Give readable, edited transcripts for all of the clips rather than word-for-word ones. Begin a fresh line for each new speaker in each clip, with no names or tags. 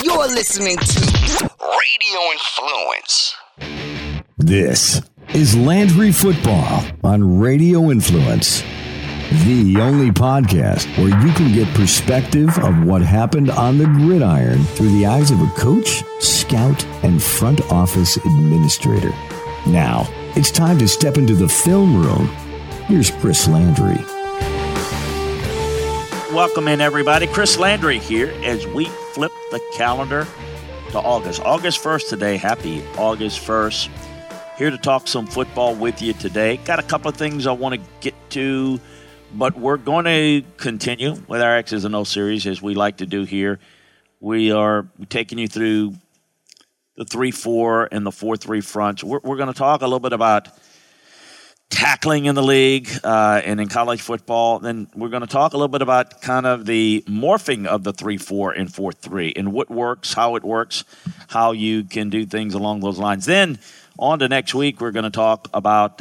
You're listening to Radio Influence.
This is Landry Football on Radio Influence, the only podcast where you can get perspective of what happened on the gridiron through the eyes of a coach, scout, and front office administrator. Now, it's time to step into the film room. Here's Chris Landry.
Welcome in, everybody. Chris Landry here as we flip the calendar to August. August 1st today. Happy August 1st. Here to talk some football with you today. Got a couple of things I want to get to, but we're going to continue with our X's and O series as we like to do here. We are taking you through the 3-4 and the 4-3 fronts. We're going to talk a little bit about tackling in the league and in college football. Then we're going to talk a little bit about kind of the morphing of the 3-4 and 4-3 and what works, how it works, how you can do things along those lines. Then on to next week, we're going to talk about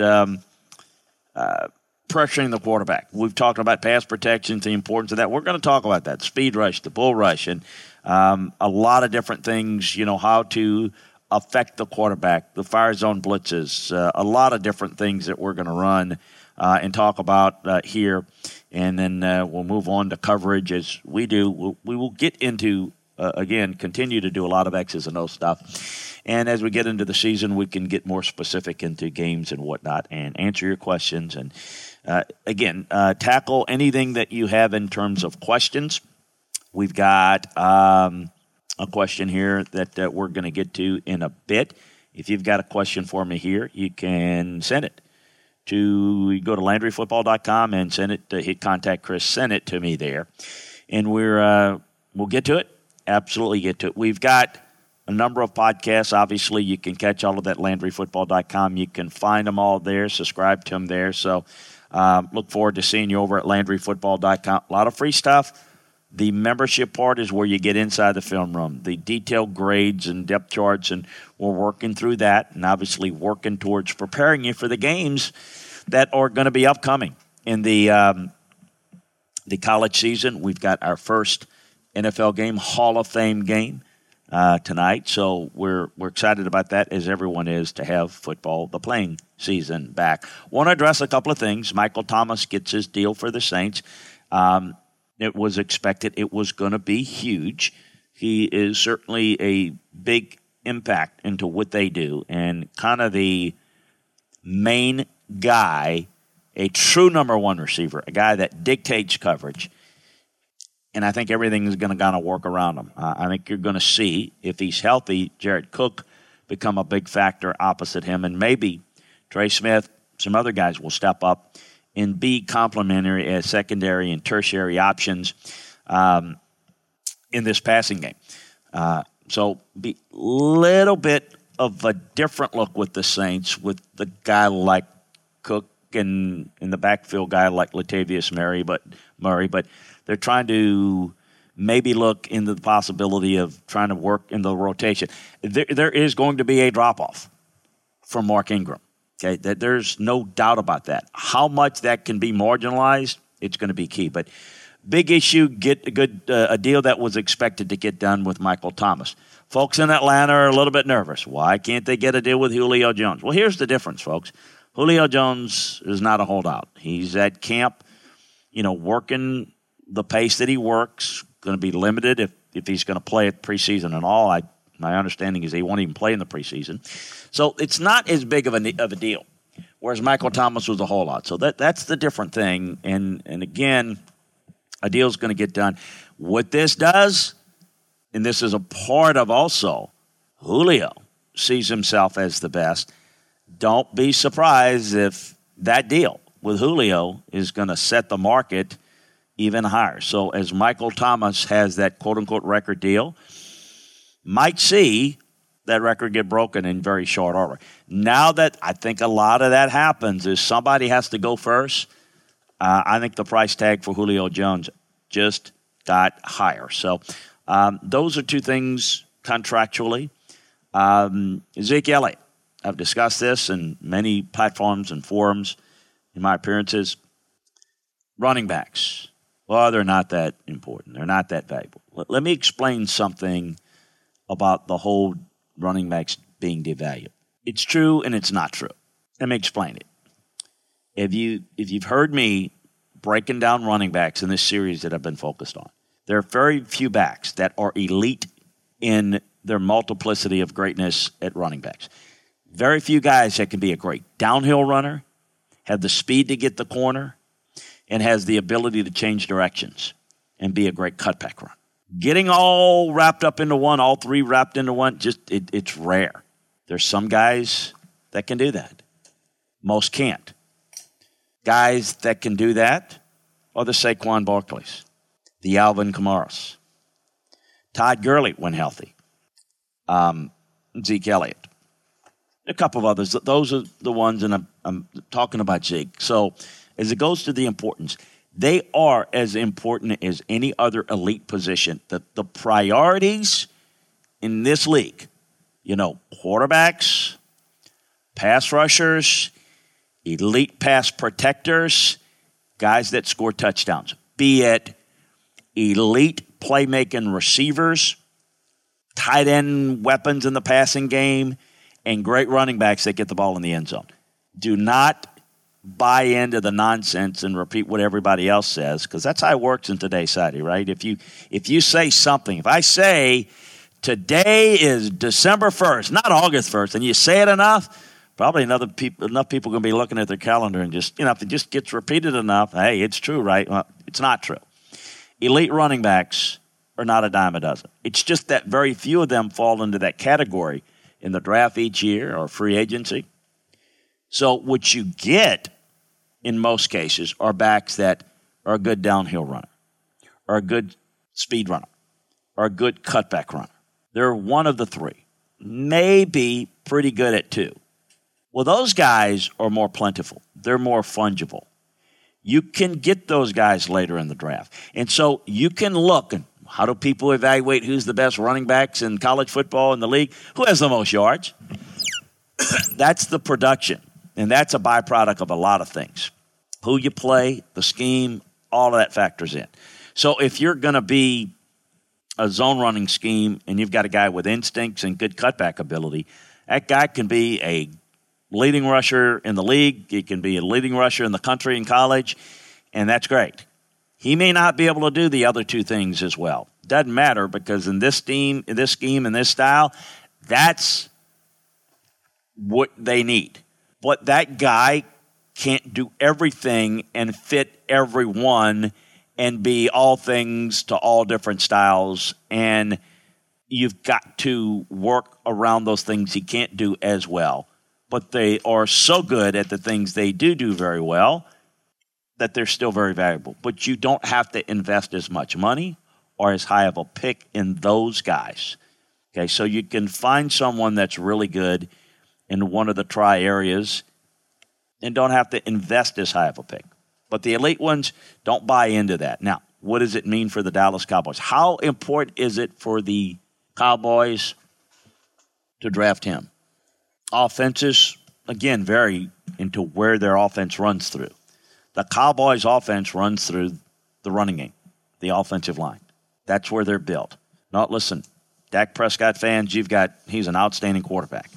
pressuring the quarterback. We've talked about pass protection, the importance of that. We're going to talk about that, speed rush, the bull rush, and a lot of different things, how to affect the quarterback, the fire zone blitzes, a lot of different things that we're going to run and talk about here. And then we'll move on to coverage as we do. We will get into, again, continue to do a lot of X's and O stuff. And as we get into the season, we can get more specific into games and whatnot and answer your questions. And, again, tackle anything that you have in terms of questions. We've got a question here that we're going to get to in a bit. If you've got a question for me here, you can send it to, go to LandryFootball.com and send it to, hit contact Chris, send it to me there. And we'll get to it. Absolutely get to it. We've got a number of podcasts. Obviously, you can catch all of that at LandryFootball.com. You can find them all there, subscribe to them there. So look forward to seeing you over at LandryFootball.com. A lot of free stuff. The membership part is where you get inside the film room, the detailed grades and depth charts, and we're working through that and obviously working towards preparing you for the games that are going to be upcoming in the college season. We've got our first NFL game, Hall of Fame game tonight, so we're excited about that, as everyone is, to have football, the playing season, back. Want to address a couple of things. Michael Thomas gets his deal for the Saints. It was expected. It was going to be huge. He is certainly a big impact into what they do and kind of the main guy, a true number one receiver, a guy that dictates coverage. And I think everything is going to kind of work around him. I think you're going to see, if he's healthy, Jared Cook become a big factor opposite him. And maybe Trey Smith, some other guys will step up and be complementary as secondary and tertiary options in this passing game. So be a little bit of a different look with the Saints, with the guy like Cook and in the backfield guy like Latavius Murray, but they're trying to maybe look into the possibility of trying to work in the rotation. There is going to be a drop-off from Mark Ingram. Okay, there's no doubt about that. How much that can be marginalized, it's going to be key. But big issue, get a deal that was expected to get done with Michael Thomas. Folks in Atlanta are a little bit nervous. Why can't they get a deal with Julio Jones? Well, here's the difference, folks. Julio Jones is not a holdout. He's at camp, working the pace that he works. Going to be limited if he's going to play at preseason and all. My understanding is he won't even play in the preseason. So it's not as big of a deal, whereas Michael Thomas was a whole lot. So that's the different thing. And again, a deal's going to get done. What this does, and this is a part of also, Julio sees himself as the best. Don't be surprised if that deal with Julio is going to set the market even higher. So as Michael Thomas has that quote-unquote record deal, might see that record get broken in very short order. Now that I think a lot of that happens is somebody has to go first. I think the price tag for Julio Jones just got higher. So those are two things contractually. Zeke Elliott, I've discussed this in many platforms and forums in my appearances. Running backs, well, they're not that important. They're not that valuable. Let me explain something about the whole running backs being devalued. It's true and it's not true. Let me explain it. If you've heard me breaking down running backs in this series that I've been focused on, there are very few backs that are elite in their multiplicity of greatness at running backs. Very few guys that can be a great downhill runner, have the speed to get the corner, and has the ability to change directions and be a great cutback runner. Getting all wrapped up into one, all three wrapped into one, it's rare. There's some guys that can do that. Most can't. Guys that can do that are the Saquon Barkleys, the Alvin Kamaras, Todd Gurley when healthy, Zeke Elliott, a couple of others. Those are the ones, and I'm talking about Zeke. So as it goes to the importance, they are as important as any other elite position. The priorities in this league, quarterbacks, pass rushers, elite pass protectors, guys that score touchdowns, be it elite playmaking receivers, tight end weapons in the passing game, and great running backs that get the ball in the end zone. Do not buy into the nonsense and repeat what everybody else says, because that's how it works in today's society, right? If you say something, if I say today is December 1st, not August 1st, and you say it enough, probably enough people are going to be looking at their calendar and just, if it just gets repeated enough, hey, it's true, right? Well, it's not true. Elite running backs are not a dime a dozen. It's just that very few of them fall into that category in the draft each year or free agency. So what you get in most cases are backs that are a good downhill runner, or a good speed runner, or a good cutback runner. They're one of the three, maybe pretty good at two. Well, those guys are more plentiful. They're more fungible. You can get those guys later in the draft. And so you can look, and how do people evaluate who's the best running backs in college football in the league? Who has the most yards? That's the production, and that's a byproduct of a lot of things. Who you play, the scheme, all of that factors in. So if you're going to be a zone running scheme and you've got a guy with instincts and good cutback ability, that guy can be a leading rusher in the league. He can be a leading rusher in the country in college, and that's great. He may not be able to do the other two things as well. Doesn't matter, because in this scheme, in this style, that's what they need. But that guy can't do everything and fit everyone and be all things to all different styles, and you've got to work around those things he can't do as well. But they are so good at the things they do very well that they're still very valuable. But you don't have to invest as much money or as high of a pick in those guys. Okay, so you can find someone that's really good in one of the try areas and don't have to invest as high of a pick. But the elite ones, don't buy into that. Now, what does it mean for the Dallas Cowboys? How important is it for the Cowboys to draft him? Offenses, again, vary into where their offense runs through. The Cowboys' offense runs through the running game, the offensive line. That's where they're built. Now, listen, Dak Prescott fans, he's an outstanding quarterback.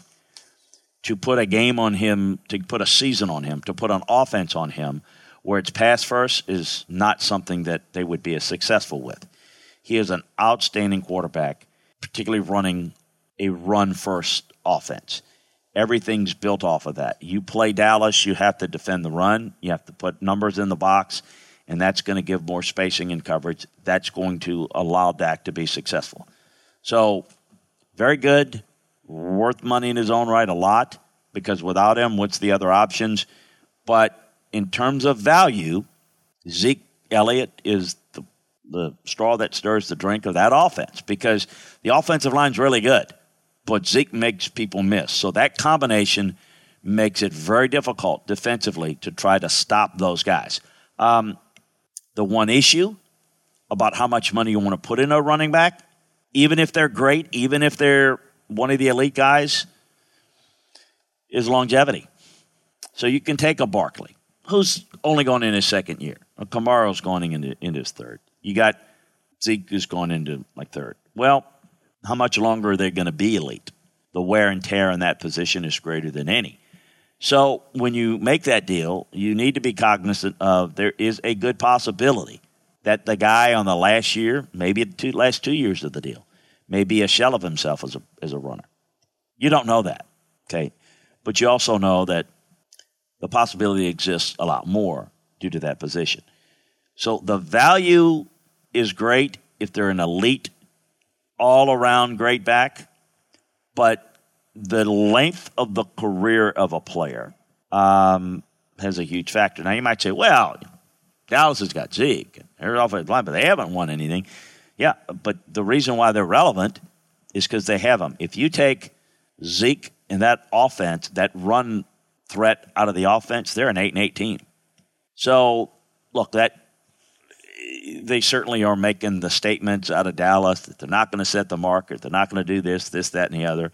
To put a game on him, to put a season on him, to put an offense on him where it's pass first is not something that they would be as successful with. He is an outstanding quarterback, particularly running a run-first offense. Everything's built off of that. You play Dallas, you have to defend the run. You have to put numbers in the box, and that's going to give more spacing and coverage. That's going to allow Dak to be successful. So, very good, worth money in his own right a lot, because without him, what's the other options? But in terms of value, Zeke Elliott is the straw that stirs the drink of that offense, because the offensive line's really good, but Zeke makes people miss. So that combination makes it very difficult defensively to try to stop those guys. The one issue about how much money you want to put in a running back, even if they're great, even if they're one of the elite guys, is longevity. So you can take a Barkley, who's only going in his second year. A Kamaro's going into his third. You got Zeke who's going into like third. Well, how much longer are they going to be elite? The wear and tear in that position is greater than any. So when you make that deal, you need to be cognizant of there is a good possibility that the guy on the last year, maybe the last 2 years of the deal, may be a shell of himself as a runner. You don't know that, okay? But you also know that the possibility exists a lot more due to that position. So the value is great if they're an elite, all-around great back, but the length of the career of a player has a huge factor. Now, you might say, well, Dallas has got Zeke, and they're offensive line, but they haven't won anything. Yeah, but the reason why they're relevant is because they have them. If you take Zeke and that offense, that run threat out of the offense, they're an 8-8 team. So, look, they certainly are making the statements out of Dallas that they're not going to set the market, they're not going to do this, that, and the other.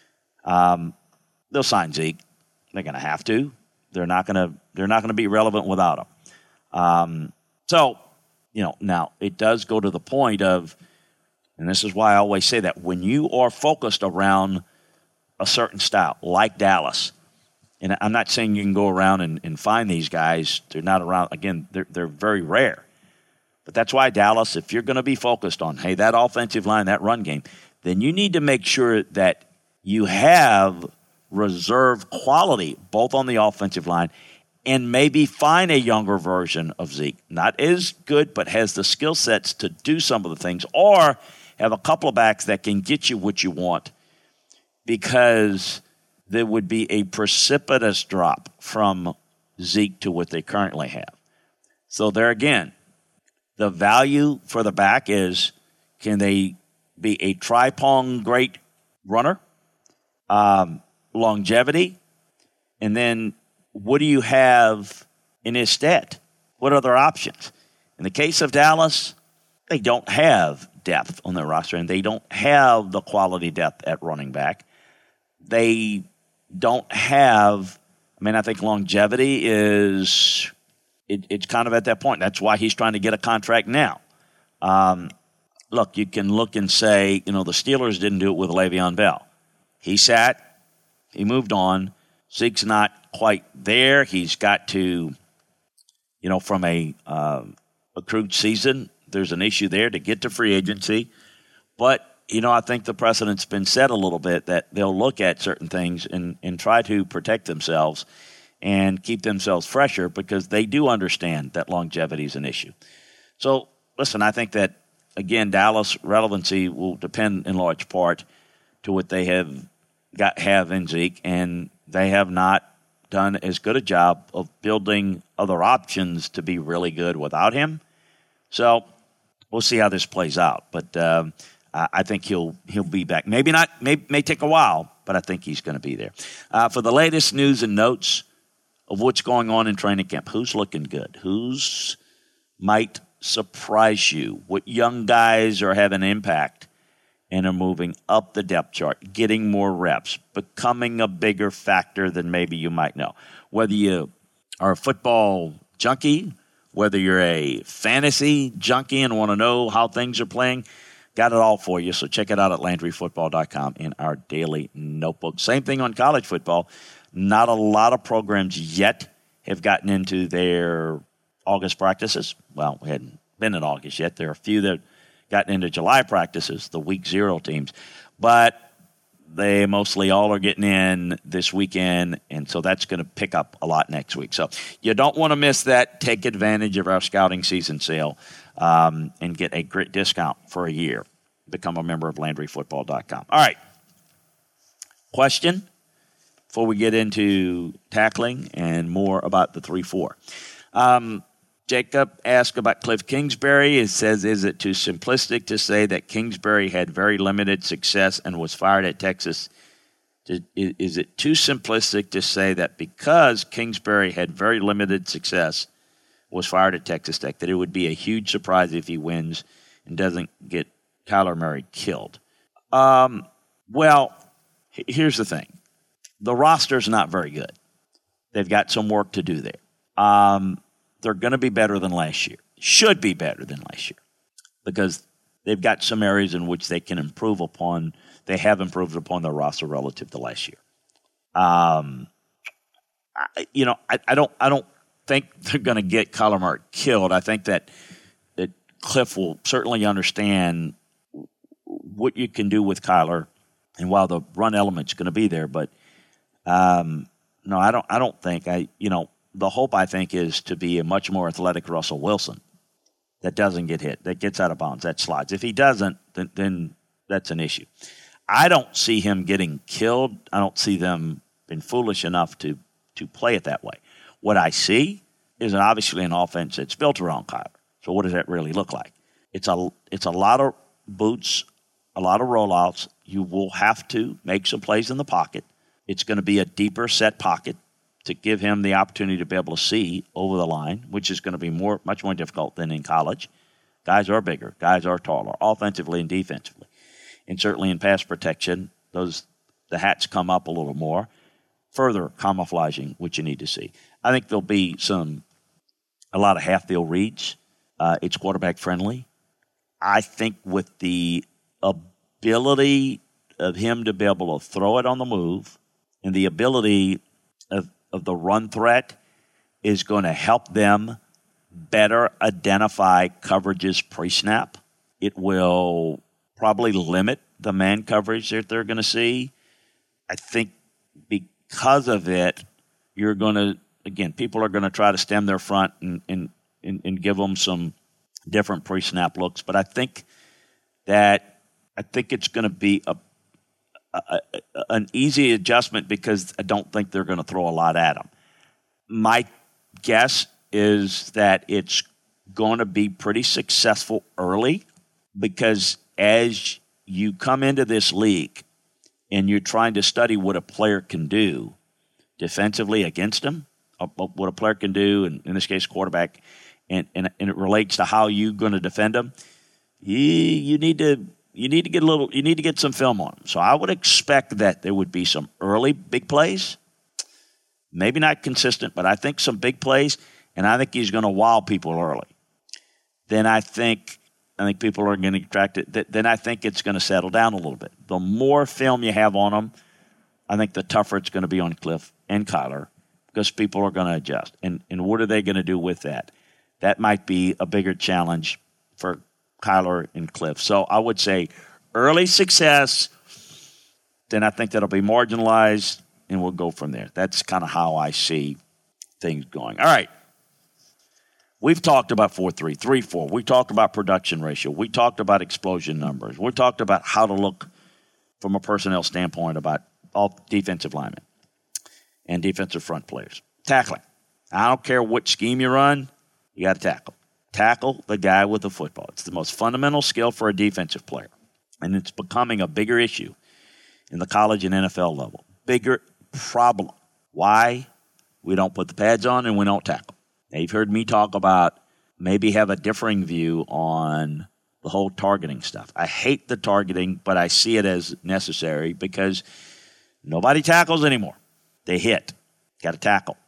They'll sign Zeke. They're going to have to. They're not going to be relevant without him. So, now it does go to the point of, and this is why I always say that when you are focused around a certain style, like Dallas, and I'm not saying you can go around and find these guys. They're not around. Again, they're very rare. But that's why Dallas, if you're going to be focused on, hey, that offensive line, that run game, then you need to make sure that you have reserve quality both on the offensive line and maybe find a younger version of Zeke. Not as good, but has the skill sets to do some of the things, or have a couple of backs that can get you what you want, because there would be a precipitous drop from Zeke to what they currently have. So there again, the value for the back is, can they be a tri-prong great runner? Longevity, and then what do you have in his stead? What other options? In the case of Dallas, they don't have depth on their roster, and they don't have the quality depth at running back. They don't have, I think longevity is, it's kind of at that point. That's why he's trying to get a contract now. Look, you can look and say, the Steelers didn't do it with Le'Veon Bell. He sat, he moved on. Zeke's not quite there. He's got to, from a accrued season, there's an issue there to get to free agency. But, I think the precedent's been set a little bit that they'll look at certain things and try to protect themselves and keep themselves fresher, because they do understand that longevity is an issue. So, listen, I think that, again, Dallas relevancy will depend in large part to what they have in Zeke, and they have not done as good a job of building other options to be really good without him. So we'll see how this plays out. But I think he'll be back. Maybe not. May take a while, but I think he's going to be there. For the latest news and notes of what's going on in training camp, who's looking good, who's might surprise you, what young guys are having impact and are moving up the depth chart, getting more reps, becoming a bigger factor than maybe you might know. Whether you are a football junkie, whether you're a fantasy junkie and want to know how things are playing, got it all for you. So check it out at LandryFootball.com in our daily notebook. Same thing on college football. Not a lot of programs yet have gotten into their August practices. Well, we hadn't been in August yet. There are a few that gotten into July practices, the week 0 teams. But they mostly all are getting in this weekend, and so that's going to pick up a lot next week. So you don't want to miss that. Take advantage of our scouting season sale and get a great discount for a year. Become a member of LandryFootball.com. All right. Question before we get into tackling and more about the 3-4. Jacob asked about Cliff Kingsbury. It says, is it too simplistic to say that Kingsbury had very limited success and was fired at Texas? Is it too simplistic to say that because Kingsbury had very limited success, was fired at Texas Tech, that it would be a huge surprise if he wins and doesn't get Kyler Murray killed? Well, here's the thing. The roster's not very good. They've got some work to do there. They're going to be better than last year. Should be better than last year because they've got some areas in which they can improve upon. They have improved upon their roster relative to last year. I don't think they're going to get Kyler Murray killed. I think that Cliff will certainly understand what you can do with Kyler, and while the run element's going to be there, but no, I don't think the hope I think is to be a much more athletic Russell Wilson that doesn't get hit, that gets out of bounds, that slides. If he doesn't, then that's an issue. I don't see him getting killed. I don't see them being foolish enough to play it that way. What I see is obviously an offense that's built around Kyler. So what does that really look like? It's a lot of boots, a lot of rollouts. You will have to make some plays in the pocket. It's going to be a deeper set pocket to give him the opportunity to be able to see over the line, which is going to be much more difficult than in college. Guys are bigger. Guys are taller, offensively and defensively. And certainly in pass protection, the hats come up a little more, further camouflaging what you need to see. I think there'll be a lot of half-field reads. It's quarterback friendly. I think with the ability of him to be able to throw it on the move and the ability of the run threat is going to help them better identify coverages pre-snap. It will probably limit the man coverage that they're going to see. I think because of it, people are going to try to stem their front and give them some different pre-snap looks. But I think it's going to be an easy adjustment because I don't think they're going to throw a lot at them. My guess is that it's going to be pretty successful early because as you come into this league and you're trying to study what a player can do defensively against him, what a player can do, and in this case quarterback, and it relates to how you're going to defend him, you need to get some film on him. So I would expect that there would be some early big plays, maybe not consistent, but I think some big plays, and I think he's going to wow people early. Then I think people are going to attract it. Then I think it's going to settle down a little bit. The more film you have on them, I think the tougher it's going to be on Cliff and Kyler because people are going to adjust. And what are they going to do with that? That might be a bigger challenge for Kyler and Cliff. So I would say early success, then I think that'll be marginalized, and we'll go from there. That's kind of how I see things going. All right. We've talked about 4-3, 3-4. We talked about production ratio. We talked about explosion numbers. We talked about how to look from a personnel standpoint about all defensive linemen and defensive front players. Tackling. I don't care what scheme you run, you got to tackle. Tackle the guy with the football. It's the most fundamental skill for a defensive player, and it's becoming a bigger issue in the college and NFL level. Bigger problem. Why? We don't put the pads on and we don't tackle. Now, you've heard me talk about maybe have a differing view on the whole targeting stuff. I hate the targeting, but I see it as necessary because nobody tackles anymore. They hit. Got to tackle.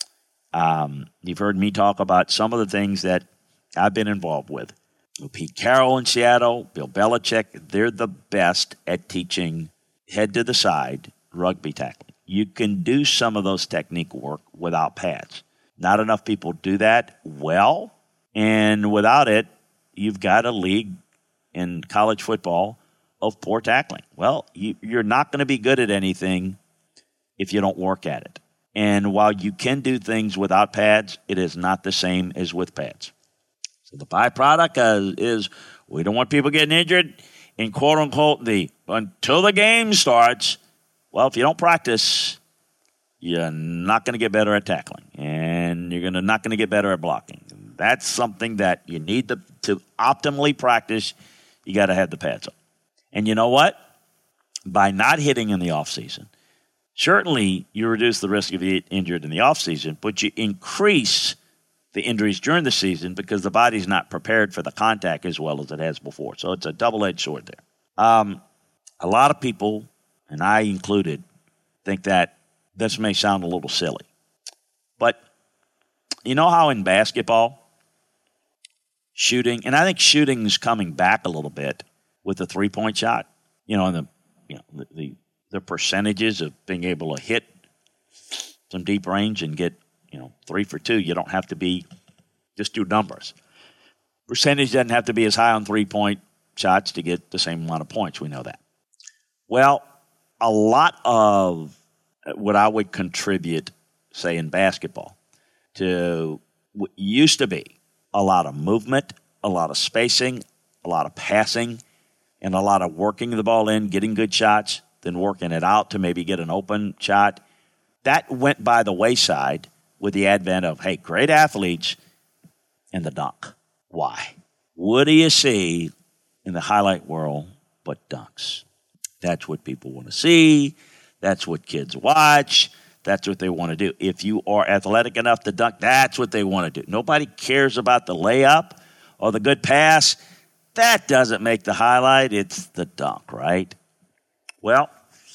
You've heard me talk about some of the things that I've been involved with. Pete Carroll in Seattle, Bill Belichick, they're the best at teaching head to the side rugby tackling. You can do some of those technique work without pads. Not enough people do that well, and without it, you've got a league in college football of poor tackling. Well, you're not going to be good at anything if you don't work at it. And while you can do things without pads, it is not the same as with pads. So the byproduct is we don't want people getting injured in quote-unquote until the game starts. Well, if you don't practice, you're not going to get better at tackling, and you're not going to get better at blocking. That's something that you need to optimally practice. You got to have the pads on. And you know what? By not hitting in the offseason, certainly you reduce the risk of being injured in the offseason, but you increase the injuries during the season because the body's not prepared for the contact as well as it has before. So it's a double-edged sword there. A lot of people, and I included, think that this may sound a little silly. But you know how in basketball, shooting, and I think shooting is coming back a little bit with the 3-point shot. And the percentages of being able to hit some deep range and get 3 for 2. You don't have to just do numbers. Percentage doesn't have to be as high on 3-point shots to get the same amount of points. We know that. Well, a lot of what I would contribute, say in basketball, to what used to be a lot of movement, a lot of spacing, a lot of passing, and a lot of working the ball in, getting good shots, then working it out to maybe get an open shot. That went by the wayside with the advent of, hey, great athletes and the dunk. Why? What do you see in the highlight world but dunks? That's what people want to see. That's what kids watch. That's what they want to do. If you are athletic enough to dunk, that's what they want to do. Nobody cares about the layup or the good pass. That doesn't make the highlight. It's the dunk, right? Well,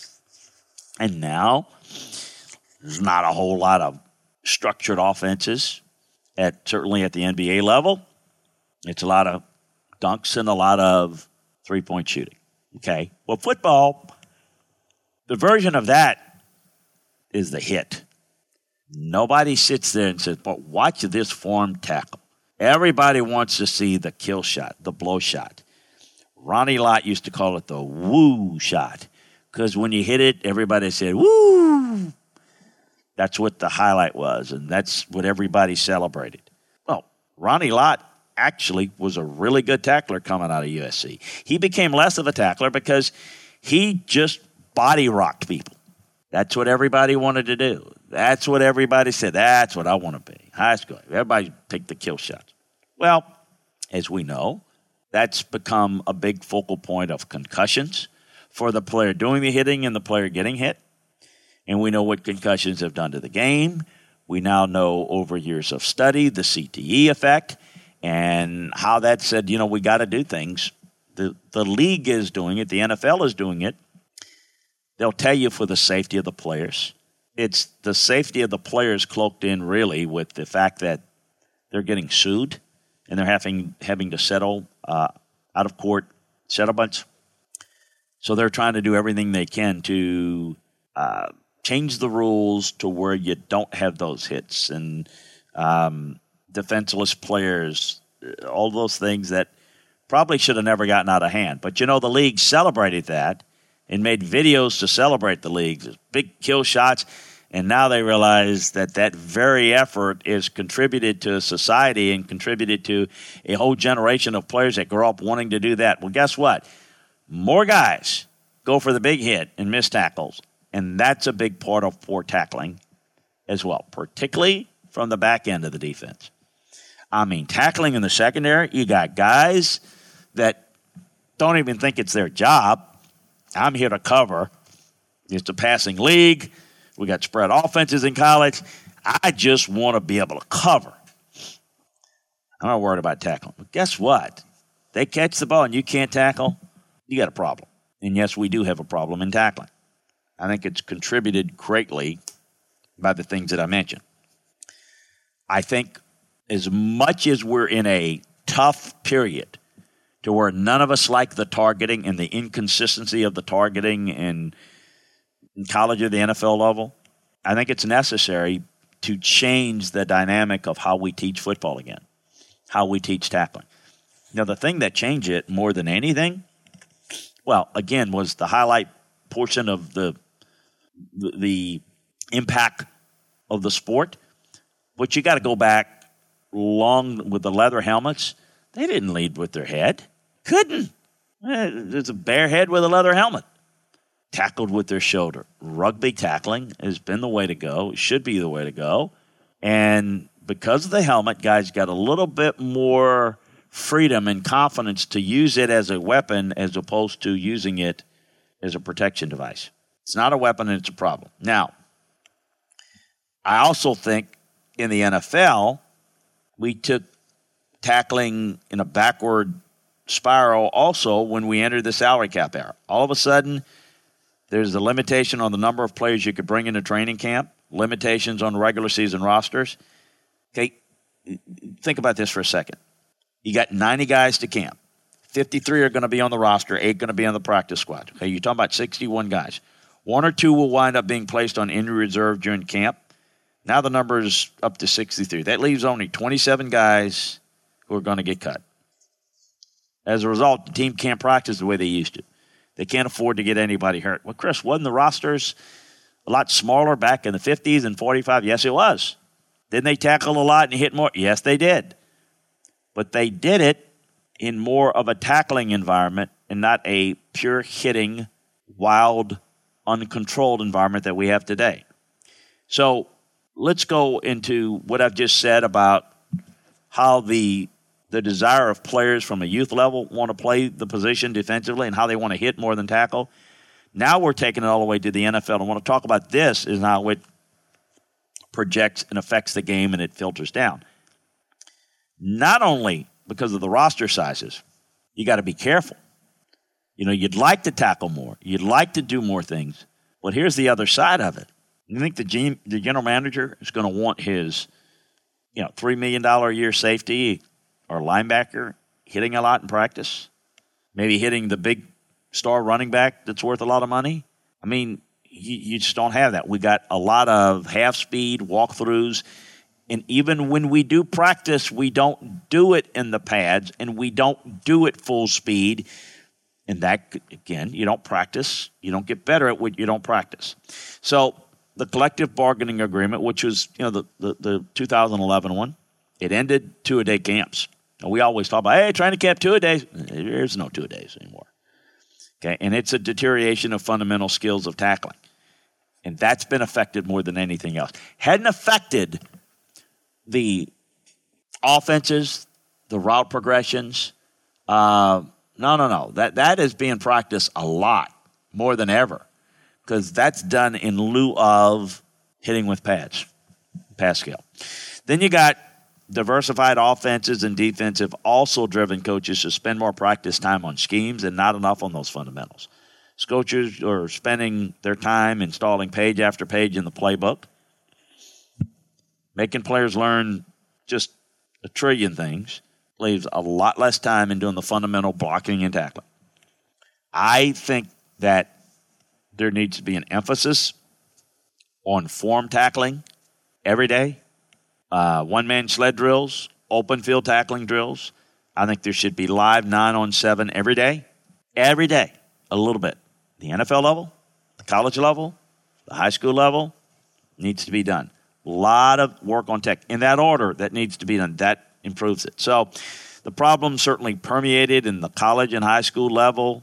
and now there's not a whole lot of structured offenses, certainly at the NBA level. It's a lot of dunks and a lot of 3-point shooting. Okay? Well, football, the version of that is the hit. Nobody sits there and says, but watch this form tackle. Everybody wants to see the kill shot, the blow shot. Ronnie Lott used to call it the woo shot because when you hit it, everybody said, woo. That's what the highlight was, and that's what everybody celebrated. Well, Ronnie Lott actually was a really good tackler coming out of USC. He became less of a tackler because he just body rocked people. That's what everybody wanted to do. That's what everybody said. That's what I want to be. High school. Everybody take the kill shots. Well, as we know, that's become a big focal point of concussions for the player doing the hitting and the player getting hit. And we know what concussions have done to the game. We now know over years of study the CTE effect and how that said, we got to do things. The league is doing it. The NFL is doing it. They'll tell you for the safety of the players. It's the safety of the players cloaked in really with the fact that they're getting sued and they're having to settle out-of-court settlements. So they're trying to do everything they can to change the rules to where you don't have those hits and defenseless players, all those things that probably should have never gotten out of hand. But, the league celebrated that and made videos to celebrate the league, big kill shots, and now they realize that very effort is contributed to society and contributed to a whole generation of players that grow up wanting to do that. Well, guess what? More guys go for the big hit and miss tackles, and that's a big part of poor tackling as well, particularly from the back end of the defense. I mean, tackling in the secondary, you got guys that don't even think it's their job. I'm here to cover. It's a passing league. We got spread offenses in college. I just want to be able to cover. I'm not worried about tackling. But guess what? They catch the ball and you can't tackle, you got a problem. And yes, we do have a problem in tackling. I think it's contributed greatly by the things that I mentioned. I think as much as we're in a tough period to where none of us like the targeting and the inconsistency of the targeting in college or the NFL level, I think it's necessary to change the dynamic of how we teach football again, how we teach tackling. Now, the thing that changed it more than anything, well, again, was the highlight portion of the impact of the sport. But you got to go back long with the leather helmets. They didn't lead with their head. Couldn't. There's a bare head with a leather helmet. Tackled with their shoulder. Rugby tackling has been the way to go. It should be the way to go. And because of the helmet, guys got a little bit more freedom and confidence to use it as a weapon as opposed to using it as a protection device. It's not a weapon and it's a problem. Now, I also think in the NFL, we took tackling in a backward spiral also when we entered the salary cap era. All of a sudden, there's a limitation on the number of players you could bring into training camp, limitations on regular season rosters. Okay, think about this for a second. You got 90 guys to camp. 53 are going to be on the roster, 8 going to be on the practice squad. Okay, you're talking about 61 guys. 1 or 2 will wind up being placed on injury reserve during camp. Now the number is up to 63. That leaves only 27 guys who are going to get cut. As a result, the team can't practice the way they used to. They can't afford to get anybody hurt. Well, Chris, wasn't the rosters a lot smaller back in the 50s and 45? Yes, it was. Didn't they tackle a lot and hit more? Yes, they did. But they did it in more of a tackling environment and not a pure hitting, wild, uncontrolled environment that we have today. So let's go into what I've just said about how the desire of players from a youth level want to play the position defensively and how they want to hit more than tackle. Now we're taking it all the way to the NFL. I want to talk about this is how it projects and affects the game and it filters down. Not only because of the roster sizes, you got to be careful. You know, you'd like to tackle more. You'd like to do more things. But here's the other side of it. You think the general manager is going to want his, $3 million a year safety or linebacker hitting a lot in practice? Maybe hitting the big star running back that's worth a lot of money? I mean, you just don't have that. We got a lot of half-speed walkthroughs. And even when we do practice, we don't do it in the pads, and we don't do it full speed. And that, again, you don't practice. You don't get better at what you don't practice. So the collective bargaining agreement, which was the 2011 one, it ended two-a-day camps. And we always talk about, hey, training camp two-a-days. There's no two-a-days anymore. Okay, and it's a deterioration of fundamental skills of tackling. And that's been affected more than anything else. Hadn't affected the offenses, the route progressions. No. That is being practiced a lot, more than ever, because that's done in lieu of hitting with pass skill. Then you got diversified offenses and defensive also driven coaches to spend more practice time on schemes and not enough on those fundamentals. Coaches are spending their time installing page after page in the playbook, making players learn just a trillion things, leaves a lot less time in doing the fundamental blocking and tackling. I think that there needs to be an emphasis on form tackling every day, one-man sled drills, open field tackling drills. I think there should be live 9-on-7 every day, a little bit. The NFL level, the college level, the high school level needs to be done. A lot of work on tech. In that order, that needs to be done. That improves it. So the problem certainly permeated in the college and high school level.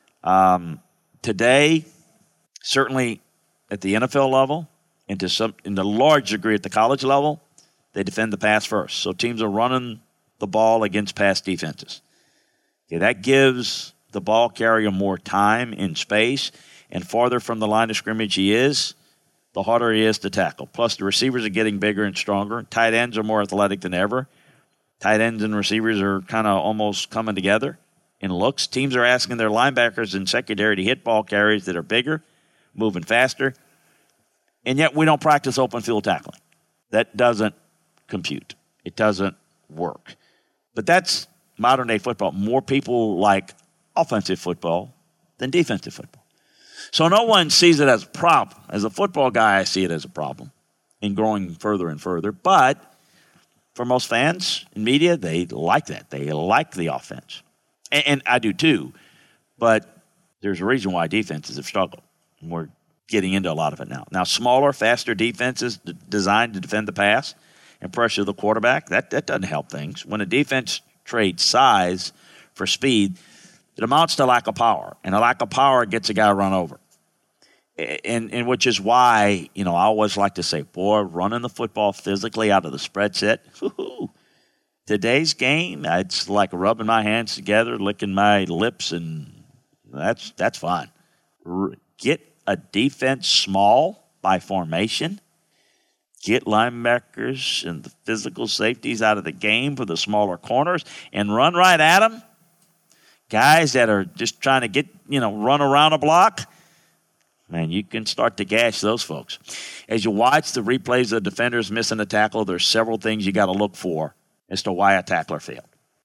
Today, certainly at the NFL level, and in the large degree at the college level, they defend the pass first. So teams are running the ball against pass defenses. Okay, that gives the ball carrier more time in space, and farther from the line of scrimmage he is, the harder he is to tackle. Plus, the receivers are getting bigger and stronger. Tight ends are more athletic than ever. Tight ends and receivers are kind of almost coming together in looks. Teams are asking their linebackers and secondary to hit ball carriers that are bigger, moving faster, and yet we don't practice open field tackling. That doesn't compute. It doesn't work. But that's modern-day football. More people like offensive football than defensive football. So no one sees it as a problem. As a football guy, I see it as a problem in growing further and further. But for most fans and media, they like that. They like the offense. And I do too. But there's a reason why defenses have struggled. And we're getting into a lot of it now. Now, smaller, faster defenses designed to defend the pass and pressure the quarterback, that doesn't help things. When a defense trades size for speed, it amounts to lack of power, and a lack of power gets a guy run over. And which is why, I always like to say, boy, running the football physically out of the spread set, today's game, it's like rubbing my hands together, licking my lips, and that's fine. Get a defense small by formation. Get linebackers and the physical safeties out of the game for the smaller corners and run right at them. Guys that are just trying to get, run around a block, man, you can start to gash those folks. As you watch the replays of defenders missing a tackle, there's several things you got to look for as to why a tackler failed.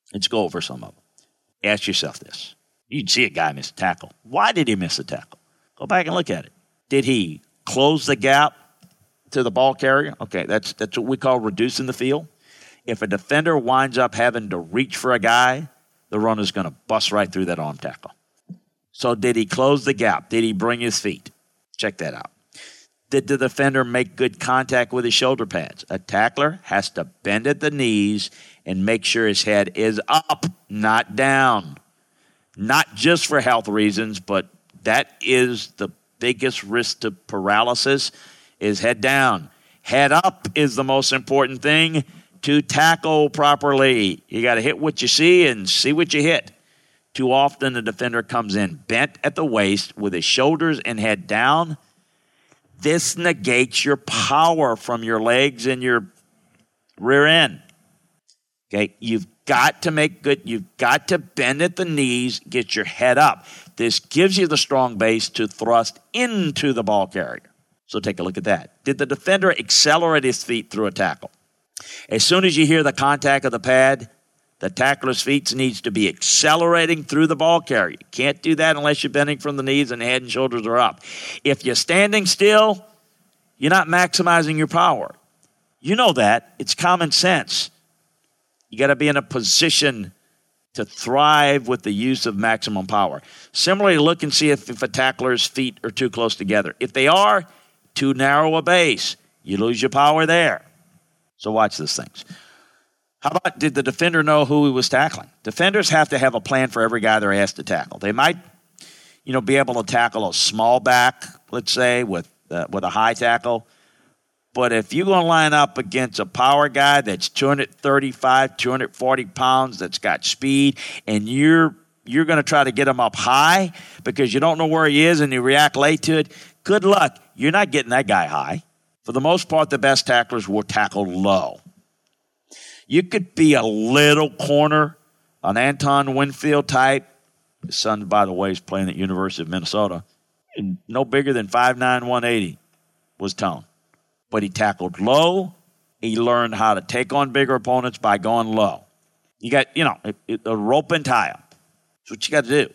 Let's go over some of them. Ask yourself this. You can see a guy miss a tackle. Why did he miss a tackle? Go back and look at it. Did he close the gap to the ball carrier? Okay, that's what we call reducing the field. If a defender winds up having to reach for a guy, the runner's going to bust right through that arm tackle. So did he close the gap? Did he bring his feet? Check that out. Did the defender make good contact with his shoulder pads? A tackler has to bend at the knees and make sure his head is up, not down. Not just for health reasons, but that is the biggest risk to paralysis, is head down. Head up is the most important thing to tackle properly. You got to hit what you see and see what you hit. Too often the defender comes in bent at the waist with his shoulders and head down. This negates your power from your legs and your rear end. Okay, you've got to bend at the knees, get your head up. This gives you the strong base to thrust into the ball carrier. So take a look at that. Did the defender accelerate his feet through a tackle? As soon as you hear the contact of the pad, the tackler's feet needs to be accelerating through the ball carrier. You can't do that unless you're bending from the knees and head and shoulders are up. If you're standing still, you're not maximizing your power. You know that. It's common sense. You got to be in a position to thrive with the use of maximum power. Similarly, look and see if a tackler's feet are too close together. If they are, too narrow a base, you lose your power there. So watch these things. How about, did the defender know who he was tackling? Defenders have to have a plan for every guy they're asked to tackle. They might, be able to tackle a small back, let's say, with a high tackle. But if you're going to line up against a power guy that's 235, 240 pounds, that's got speed, and you're going to try to get him up high because you don't know where he is and you react late to it, good luck. You're not getting that guy high. For the most part, the best tacklers will tackle low. You could be a little corner, an Anton Winfield type. His son, by the way, is playing at University of Minnesota. No bigger than 5'9", 180 was Tone. But he tackled low. He learned how to take on bigger opponents by going low. You got, a rope and tie up. That's what you got to do.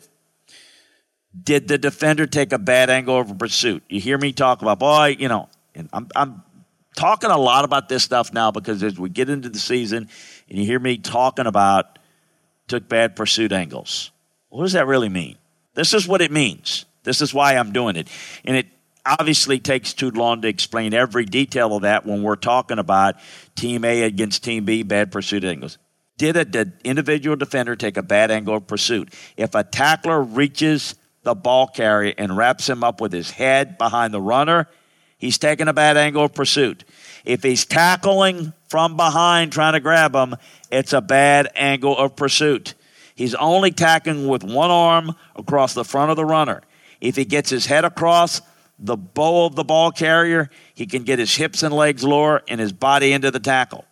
Did the defender take a bad angle over pursuit? You hear me talk about, and I'm talking a lot about this stuff now because as we get into the season and you hear me talking about took bad pursuit angles. What does that really mean? This is what it means. This is why I'm doing it. And it obviously takes too long to explain every detail of that when we're talking about Team A against Team B, bad pursuit angles. Did the individual defender take a bad angle of pursuit? If a tackler reaches the ball carrier and wraps him up with his head behind the runner, he's taking a bad angle of pursuit. If he's tackling from behind trying to grab him, it's a bad angle of pursuit. He's only tackling with one arm across the front of the runner. If he gets his head across the bow of the ball carrier, he can get his hips and legs lower and his body into the tackle.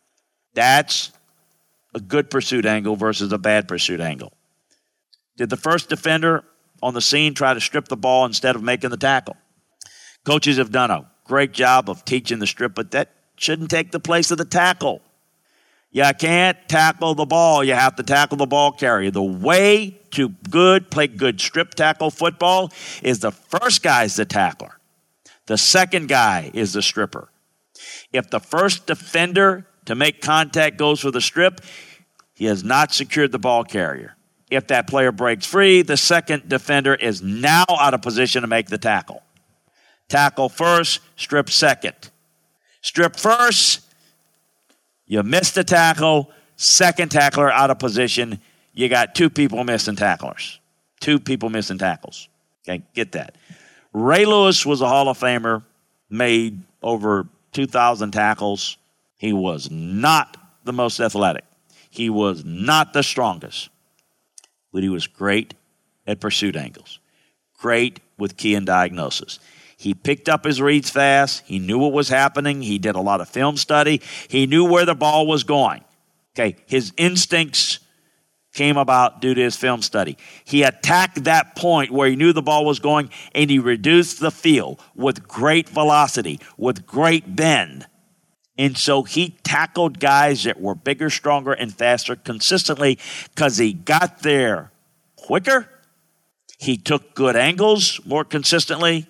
That's a good pursuit angle versus a bad pursuit angle. Did the first defender on the scene try to strip the ball instead of making the tackle? Coaches have done a great job of teaching the strip, but that shouldn't take the place of the tackle. You can't tackle the ball. You have to tackle the ball carrier. The way to play good strip tackle football is the first guy's the tackler. The second guy is the stripper. If the first defender to make contact goes for the strip, he has not secured the ball carrier. If that player breaks free, the second defender is now out of position to make the tackle. Tackle first, strip second. Strip first, you missed the tackle, second tackler out of position. You got two people missing tacklers. Two people missing tackles. Okay, get that. Ray Lewis was a Hall of Famer, made over 2,000 tackles. He was not the most athletic. He was not the strongest. But he was great at pursuit angles. Great with key and diagnosis. He picked up his reads fast. He knew what was happening. He did a lot of film study. He knew where the ball was going. Okay, his instincts came about due to his film study. He attacked that point where he knew the ball was going, and he reduced the field with great velocity, with great bend. And so he tackled guys that were bigger, stronger, and faster consistently because he got there quicker. He took good angles more consistently.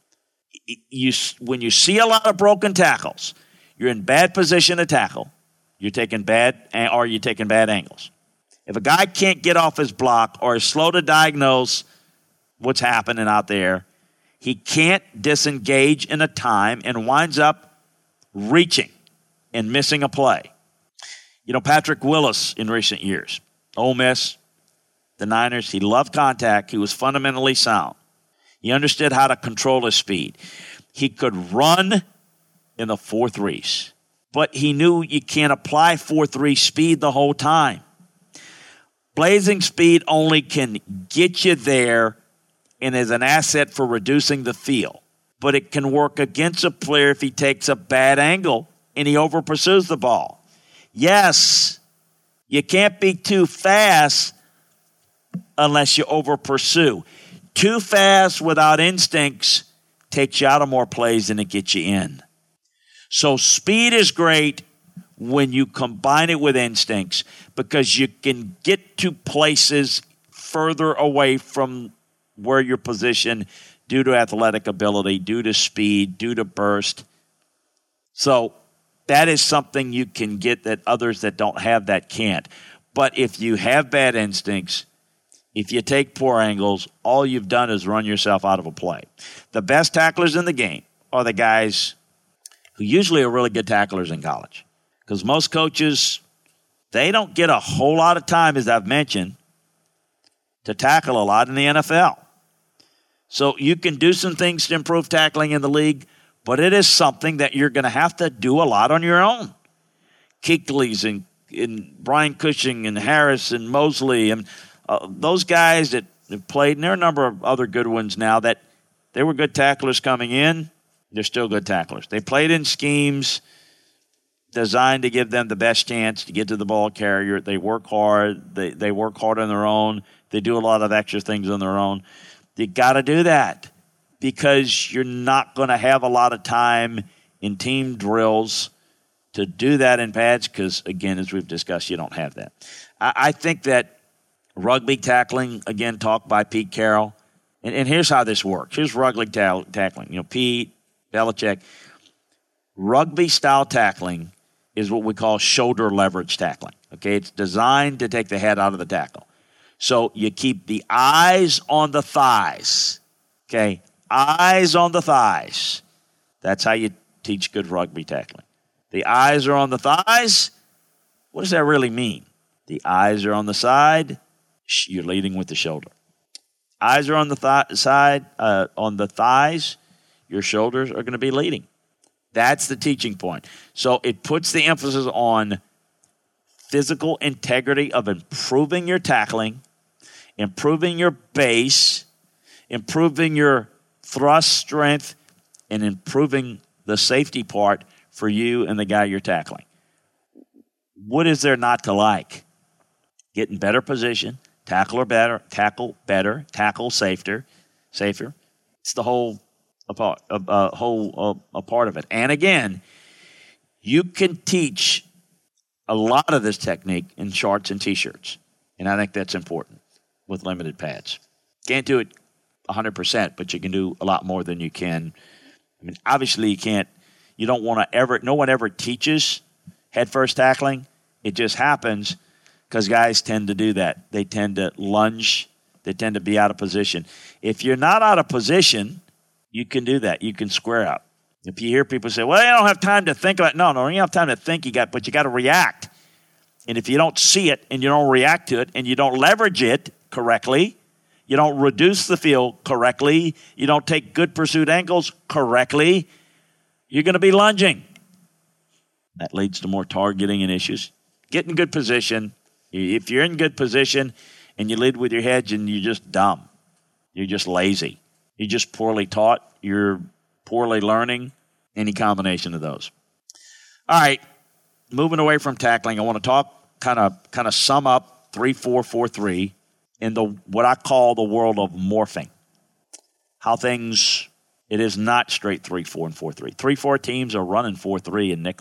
When you see a lot of broken tackles, you're in bad position to tackle. You're taking bad angles. If a guy can't get off his block or is slow to diagnose what's happening out there, he can't disengage in a time and winds up reaching and missing a play. You know, Patrick Willis in recent years, Ole Miss, the Niners, he loved contact. He was fundamentally sound. He understood how to control his speed. He could run in the 4.3s, but he knew you can't apply 4.3 speed the whole time. Blazing speed only can get you there and is an asset for reducing the field. But it can work against a player if he takes a bad angle and he over pursues the ball. Yes, you can't be too fast unless you over pursue. Too fast without instincts takes you out of more plays than it gets you in. So speed is great when you combine it with instincts because you can get to places further away from where you're positioned due to athletic ability, due to speed, due to burst. So that is something you can get that others that don't have that can't. But if you have bad instincts, if you take poor angles, all you've done is run yourself out of a play. The best tacklers in the game are the guys who usually are really good tacklers in college. Because most coaches, they don't get a whole lot of time, as I've mentioned, to tackle a lot in the NFL. So you can do some things to improve tackling in the league, but it is something that you're going to have to do a lot on your own. Kuechly's and Brian Cushing and Harris and Mosley and those guys that have played, and there are a number of other good ones now that they were good tacklers coming in. They're still good tacklers. They played in schemes designed to give them the best chance to get to the ball carrier. They work hard. They work hard on their own. They do a lot of extra things on their own. You got to do that because you're not going to have a lot of time in team drills to do that in pads because, again, as we've discussed, you don't have that. I think that rugby tackling, again, talked by Pete Carroll, and here's how this works. Here's rugby tackling. You know, Pete, Belichick. Rugby-style tackling is what we call shoulder leverage tackling. Okay, it's designed to take the head out of the tackle. So you keep the eyes on the thighs. Okay, eyes on the thighs. That's how you teach good rugby tackling. The eyes are on the thighs. What does that really mean? The eyes are on the side. You're leading with the shoulder. Eyes are on the side, on the thighs. Your shoulders are going to be leading. That's the teaching point. So it puts the emphasis on physical integrity of improving your tackling, improving your base, improving your thrust strength, and improving the safety part for you and the guy you're tackling. What is there not to like? Get in better position, tackle better, tackle safer. It's the whole a part of it. And again, you can teach a lot of this technique in shorts and T-shirts, and I think that's important with limited pads. Can't do it 100%, but you can do a lot more than you can. I mean, obviously you can't. You don't want to ever. No one ever teaches head-first tackling. It just happens because guys tend to do that. They tend to lunge. They tend to be out of position. If you're not out of position, you can do that. You can square up. If you hear people say, well, I don't have time to think about it. No, you don't have time to think. But you got to react. And if you don't see it and you don't react to it and you don't leverage it correctly, you don't reduce the field correctly, you don't take good pursuit angles correctly, you're going to be lunging. That leads to more targeting and issues. Get in good position. If you're in good position and you lead with your head, and you're just dumb. You're just lazy. You're just poorly taught. You're poorly learning. Any combination of those. All right, moving away from tackling, I want to talk, kind of sum up 3-4-4-3 in what I call the world of morphing. How things, it is not straight 3-4 and 4-3. 3-4 teams are running 4-3 and nickel.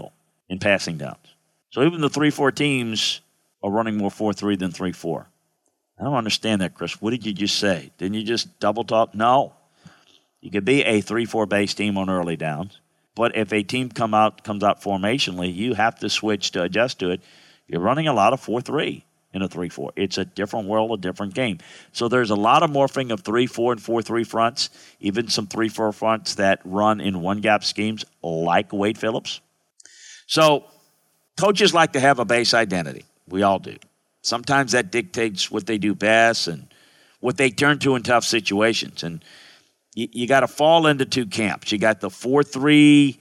in passing downs. So even the 3-4 teams are running more 4-3 than 3-4. I don't understand that, Chris. What did you just say? Didn't you just double talk? No. You could be a 3-4 base team on early downs, but if a team comes out formationally, you have to switch to adjust to it. You're running a lot of 4-3 in a 3-4. It's a different world, a different game. So there's a lot of morphing of 3-4 and 4-3 fronts, even some 3-4 fronts that run in one-gap schemes like Wade Phillips. So coaches like to have a base identity. We all do. Sometimes that dictates what they do best and what they turn to in tough situations. And you got to fall into two camps. You got the 4-3,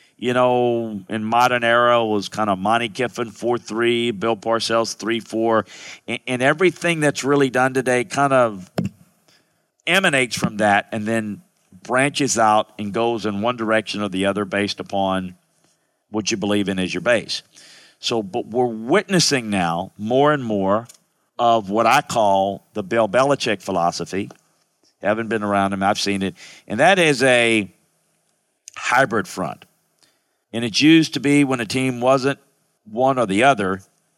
in modern era was kind of Monty Kiffin 4-3, Bill Parcells 3-4. And everything that's really done today kind of emanates from that and then branches out and goes in one direction or the other based upon what you believe in as your base. So, but we're witnessing now more and more of what I call the Bill Belichick philosophy. Haven't been around him. I've seen it. And that is a hybrid front. And it used to be when a team wasn't one or the other.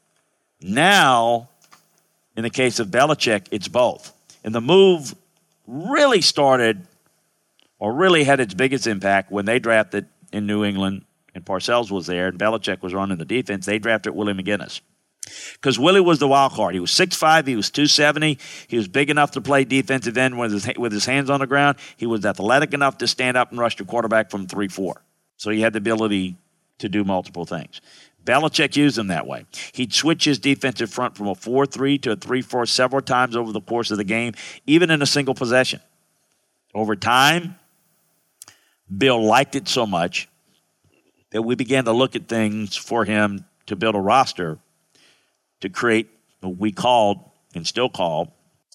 Now, in the case of Belichick, it's both. And the move really started or really had its biggest impact when they drafted in New England and Parcells was there, and Belichick was running the defense. They drafted Willie McGinnis because Willie was the wild card. He was 6'5", he was 270. He was big enough to play defensive end with his hands on the ground. He was athletic enough to stand up and rush the quarterback from 3-4. So he had the ability to do multiple things. Belichick used him that way. He'd switch his defensive front from a 4-3 to a 3-4 several times over the course of the game, even in a single possession. Over time, Bill liked it so much that we began to look at things for him to build a roster to create what we called and still call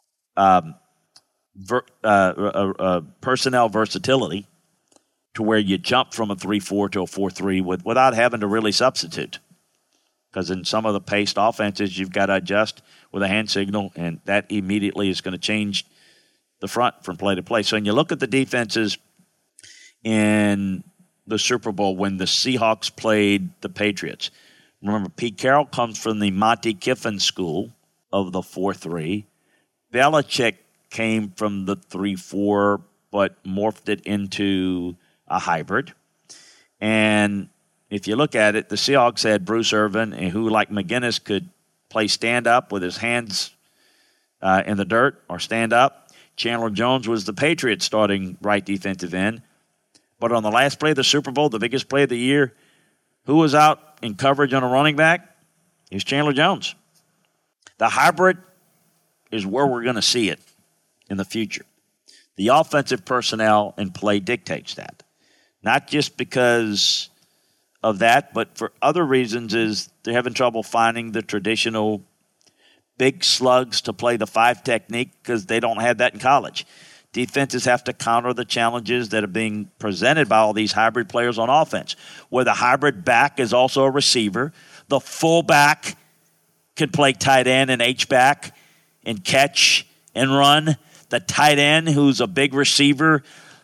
personnel versatility, to where you jump from a 3-4 to a 4-3 without having to really substitute. Because in some of the paced offenses, you've got to adjust with a hand signal, and that immediately is going to change the front from play to play. So when you look at the defenses in the Super Bowl when the Seahawks played the Patriots. Remember, Pete Carroll comes from the Monty Kiffin school of the 4-3. Belichick came from the 3-4, but morphed it into a hybrid. And if you look at it, the Seahawks had Bruce Irvin, and who, like McGinnis, could play stand-up with his hands in the dirt or stand up. Chandler Jones was the Patriots starting right defensive end. But on the last play of the Super Bowl, the biggest play of the year, who was out in coverage on a running back? It was Chandler Jones. The hybrid is where we're going to see it in the future. The offensive personnel in play dictates that. Not just because of that, but for other reasons is they're having trouble finding the traditional big slugs to play the 5 technique because they don't have that in college. Defenses have to counter the challenges that are being presented by all these hybrid players on offense, where the hybrid back is also a receiver. The fullback can play tight end and H-back and catch and run. The tight end, who's a big receiver,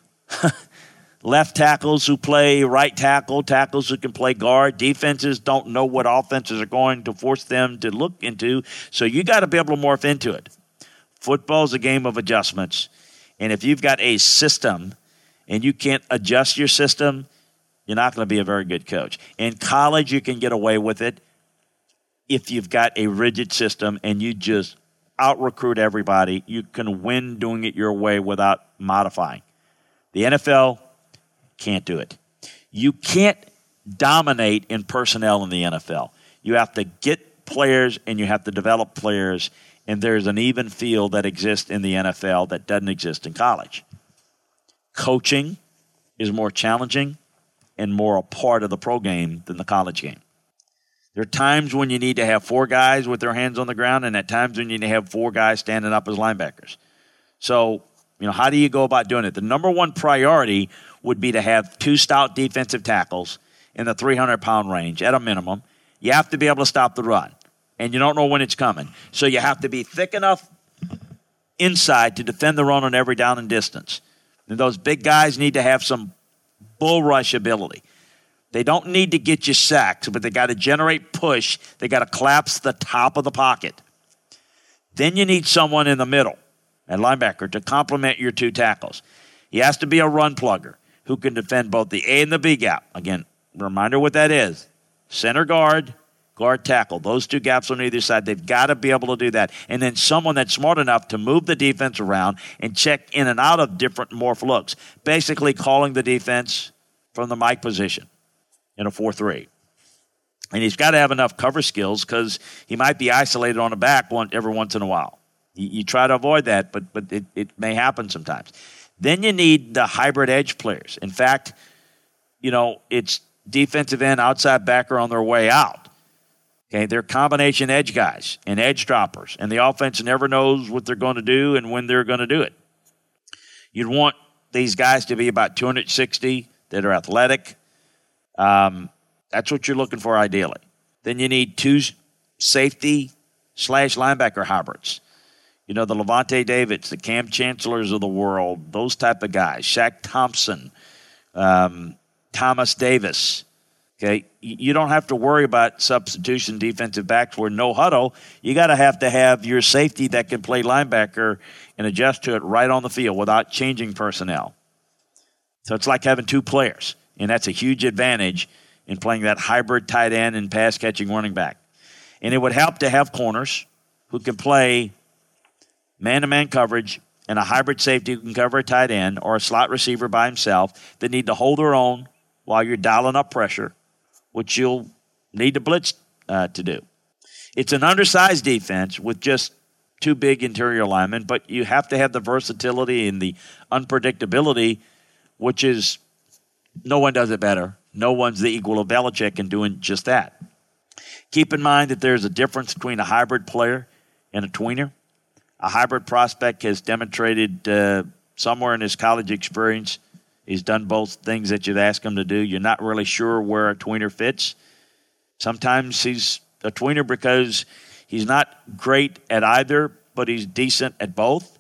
left tackles who play right tackle, tackles who can play guard. Defenses don't know what offenses are going to force them to look into, so you got to be able to morph into it. Football is a game of adjustments. And if you've got a system and you can't adjust your system, you're not going to be a very good coach. In college, you can get away with it if you've got a rigid system and you just out-recruit everybody. You can win doing it your way without modifying. The NFL can't do it. You can't dominate in personnel in the NFL. You have to get players and you have to develop players, and there's an even field that exists in the NFL that doesn't exist in college. Coaching is more challenging and more a part of the pro game than the college game. There are times when you need to have 4 guys with their hands on the ground, and at times when you need to have 4 guys standing up as linebackers. So, how do you go about doing it? The number one priority would be to have 2 stout defensive tackles in the 300-pound range at a minimum. You have to be able to stop the run. And you don't know when it's coming. So you have to be thick enough inside to defend the run on every down and distance. And those big guys need to have some bull rush ability. They don't need to get you sacks, but they got to generate push. They got to collapse the top of the pocket. Then you need someone in the middle at linebacker to complement your two tackles. He has to be a run plugger who can defend both the A and the B gap. Again, reminder what that is. Center guard, guard tackle. Those two gaps on either side, they've got to be able to do that. And then someone that's smart enough to move the defense around and check in and out of different morph looks, basically calling the defense from the Mike position in a 4-3. And he's got to have enough cover skills because he might be isolated on the back every once in a while. You try to avoid that, but it may happen sometimes. Then you need the hybrid edge players. In fact, it's defensive end, outside backer on their way out. Okay, they're combination edge guys and edge droppers, and the offense never knows what they're going to do and when they're going to do it. You'd want these guys to be about 260, that are athletic. That's what you're looking for ideally. Then you need two safety/linebacker hybrids. The Levante Davids, the Cam Chancellors of the world, those type of guys. Shaq Thompson, Thomas Davis. Okay, you don't have to worry about substitution defensive backs where no huddle. You got to have your safety that can play linebacker and adjust to it right on the field without changing personnel. So it's like having two players, and that's a huge advantage in playing that hybrid tight end and pass-catching running back. And it would help to have corners who can play man-to-man coverage and a hybrid safety who can cover a tight end or a slot receiver by himself that need to hold their own while you're dialing up pressure, which you'll need to blitz to do. It's an undersized defense with just two big interior linemen, but you have to have the versatility and the unpredictability, which is no one does it better. No one's the equal of Belichick in doing just that. Keep in mind that there's a difference between a hybrid player and a tweener. A hybrid prospect has demonstrated somewhere in his college experience he's done both things that you'd ask him to do. You're not really sure where a tweener fits. Sometimes he's a tweener because he's not great at either, but he's decent at both.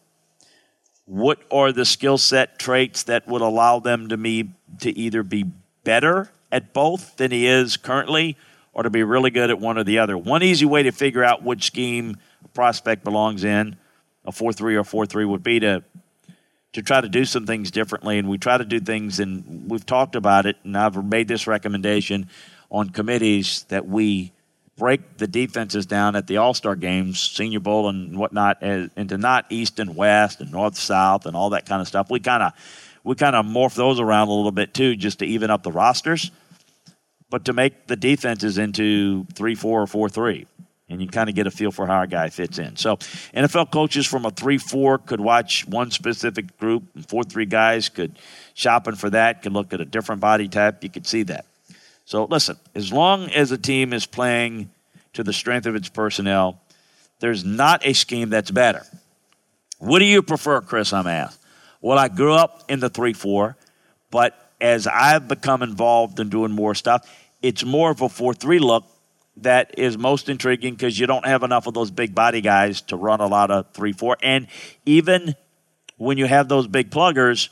What are the skill set traits that would allow them to either be better at both than he is currently or to be really good at one or the other? One easy way to figure out which scheme a prospect belongs in, a 4-3 or 4-3, would be to try to do some things differently. And we try to do things, and we've talked about it, and I've made this recommendation on committees that we break the defenses down at the All-Star games, Senior Bowl and whatnot, into not East and West and North-South and all that kind of stuff. We kind of morph those around a little bit too, just to even up the rosters, but to make the defenses into 3-4 or 4-3. And you kind of get a feel for how a guy fits in. So NFL coaches from a 3-4 could watch one specific group, and 4-3 guys could shopping for that, could look at a different body type. You could see that. So listen, as long as a team is playing to the strength of its personnel, there's not a scheme that's better. What do you prefer, Chris, I'm asked? Well, I grew up in the 3-4, but as I've become involved in doing more stuff, it's more of a 4-3 look that is most intriguing because you don't have enough of those big body guys to run a lot of 3-4. And even when you have those big pluggers,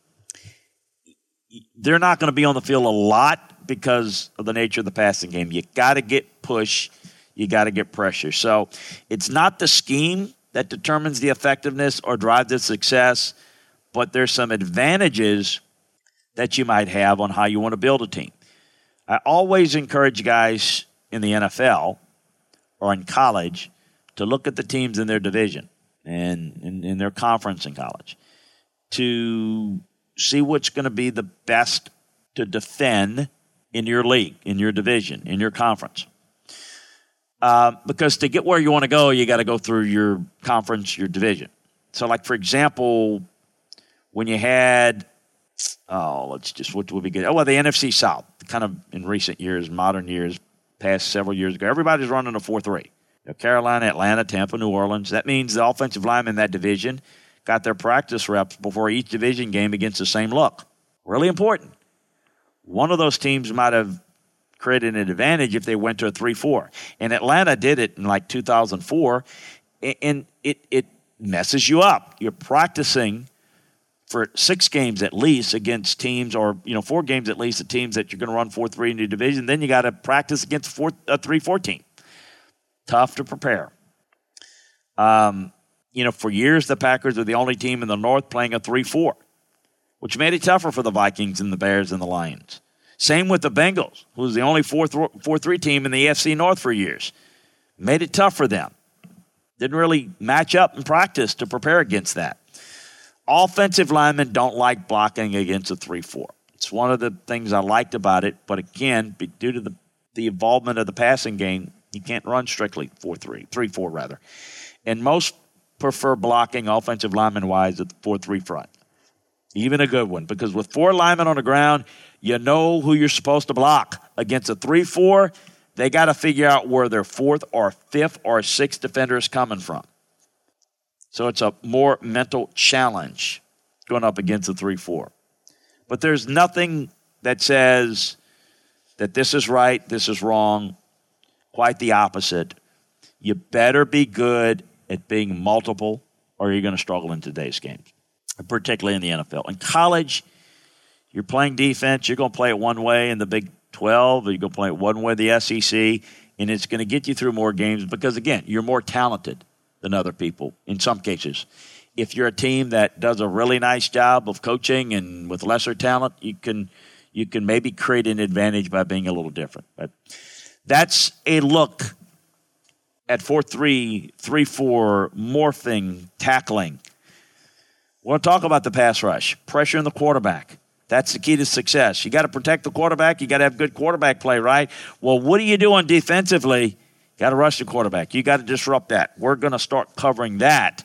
they're not going to be on the field a lot because of the nature of the passing game. You got to get push. You got to get pressure. So it's not the scheme that determines the effectiveness or drives the success, but there's some advantages that you might have on how you want to build a team. I always encourage guys in the NFL or in college to look at the teams in their division and in their conference in college to see what's going to be the best to defend in your league, in your division, in your conference. Because to get where you want to go, you got to go through your conference, your division. So, like, for example, when you had, what would be good? The NFC South, kind of in recent years, modern years, past several years ago, everybody's running a 4-3. Carolina, Atlanta, Tampa, New Orleans. That means the offensive linemen in that division got their practice reps before each division game against the same look. Really important. One of those teams might have created an advantage if they went to a 3-4. And Atlanta did it in like 2004, and it messes you up. You're practicing for 6 games at least against teams, or 4 games at least, the teams that you're going to run 4-3 in your division. Then you got to practice against a 3-4 team. Tough to prepare. For years the Packers were the only team in the North playing a 3-4, which made it tougher for the Vikings and the Bears and the Lions. Same with the Bengals, who was the only 4-3 team in the AFC North for years. Made it tough for them. Didn't really match up in practice to prepare against that. Offensive linemen don't like blocking against a 3-4. It's one of the things I liked about it, but again, due to the involvement of the passing game, you can't run strictly 3-4 rather. And most prefer blocking offensive lineman-wise at the 4-3 front. Even a good one, because with 4 linemen on the ground, you know who you're supposed to block. Against a 3-4, they got to figure out where their 4th or 5th or 6th defender is coming from. So it's a more mental challenge going up against a 3-4. But there's nothing that says that this is right, this is wrong. Quite the opposite. You better be good at being multiple, or you're going to struggle in today's games, particularly in the NFL. In college, you're playing defense. You're going to play it one way in the Big 12, or you're going to play it one way in the SEC, and it's going to get you through more games because, again, you're more talented than other people in some cases. If you're a team that does a really nice job of coaching and with lesser talent, you can maybe create an advantage by being a little different. But that's a look at 4-3, 3-4, morphing, tackling. We want to talk about the pass rush, pressure in the quarterback. That's the key to success. You got to protect the quarterback. You got to have good quarterback play, right? Well, what are you doing defensively? You got to rush the quarterback. You got to disrupt that. We're going to start covering that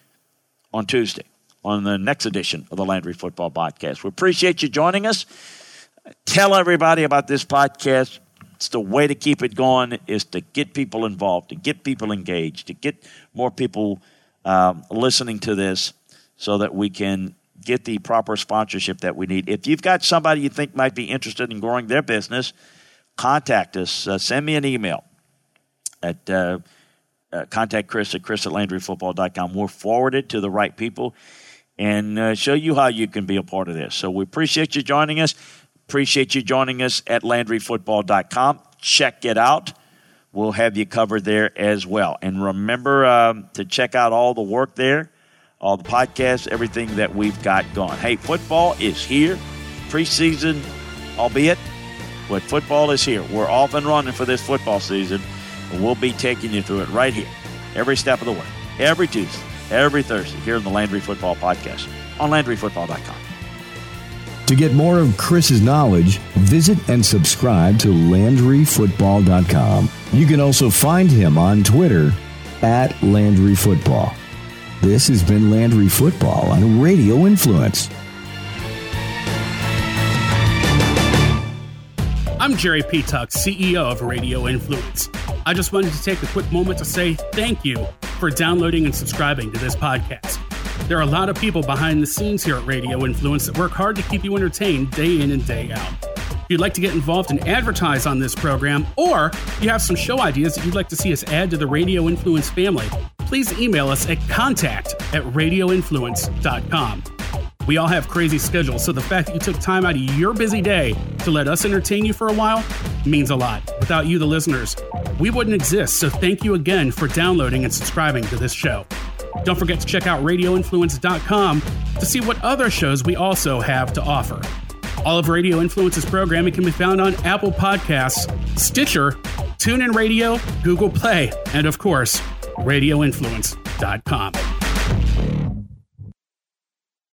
on Tuesday on the next edition of the Landry Football Podcast. We appreciate you joining us. Tell everybody about this podcast. It's the way to keep it going is to get people involved, to get people engaged, to get more people listening to this so that we can get the proper sponsorship that we need. If you've got somebody you think might be interested in growing their business, contact us. Send me an email at contact Chris at chris@landryfootball.com. We'll forward it to the right people and show you how you can be a part of this. So we appreciate you joining us. Appreciate you joining us at LandryFootball.com. Check it out. We'll have you covered there as well. And remember to check out all the work there, all the podcasts, everything that we've got going. Hey, football is here. Preseason, albeit, but football is here. We're off and running for this football season, and we'll be taking you through it right here, every step of the way, every Tuesday, every Thursday, here in the Landry Football Podcast on LandryFootball.com.
To get more of Chris's knowledge, visit and subscribe to LandryFootball.com. You can also find him on Twitter at LandryFootball. This has been Landry Football on Radio Influence.
I'm Jerry Petuck, CEO of Radio Influence. I just wanted to take a quick moment to say thank you for downloading and subscribing to this podcast. There are a lot of people behind the scenes here at Radio Influence that work hard to keep you entertained day in and day out. If you'd like to get involved and advertise on this program, or you have some show ideas that you'd like to see us add to the Radio Influence family, please email us at contact@radioinfluence.com. We all have crazy schedules, so the fact that you took time out of your busy day to let us entertain you for a while means a lot. Without you, the listeners, we wouldn't exist, so thank you again for downloading and subscribing to this show. Don't forget to check out radioinfluence.com to see what other shows we also have to offer. All of Radio Influence's programming can be found on Apple Podcasts, Stitcher, TuneIn Radio, Google Play, and of course, radioinfluence.com.